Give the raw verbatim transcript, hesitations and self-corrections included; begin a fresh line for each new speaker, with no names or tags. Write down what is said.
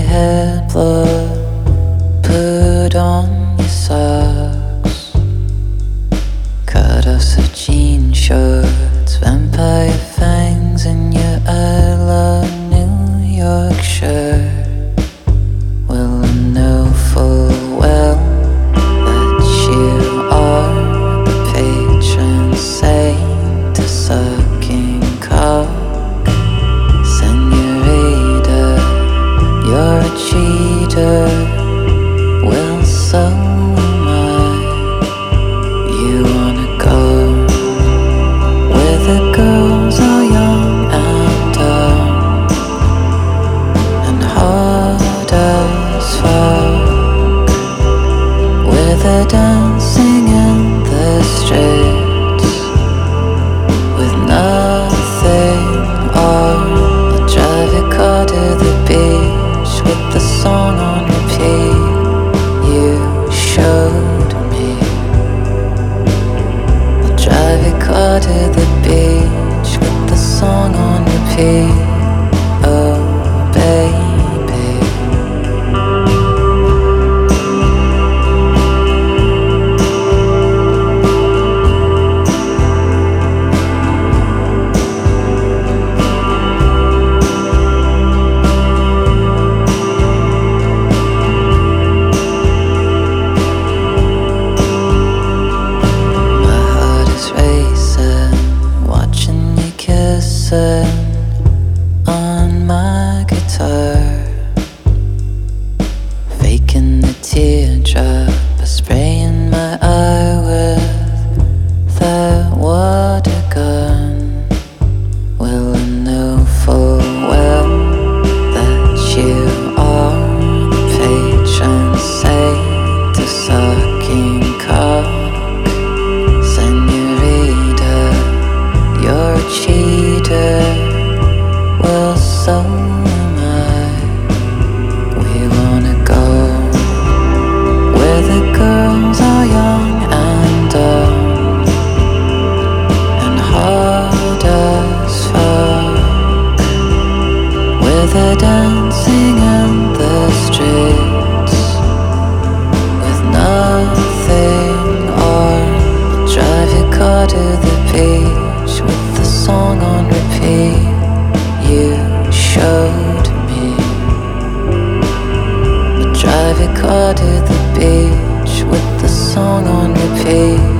hair blood, put on your socks, cut off some jean shorts, vampire fangs in your I love New York shirt. Well, I know full well that you are the patron saint of sucking cock. Senorita, you're a cheater. Well, so am I. You wanna go where the girls are young and dumb and hard as fuck, where they're dancing in the streets with nothing on. I'll drive your car to the beach with the song on repeat you showed me. I'll drive your car to the beach with the song on repeat. Oh, baby. On my guitar, faking the teardrop by spraying my eye with that water gun. Well, I know full well that you are the patron saint of sucking cock. Senorita, you're a cheater. Well, so am I. We wanna go where the girls are young and dumb and hard as fuck, where they're dancing in the streets with nothing on. I'll drive your car to the beach with the song on repeat you showed me. I'll drive your car to the beach with the song on repeat.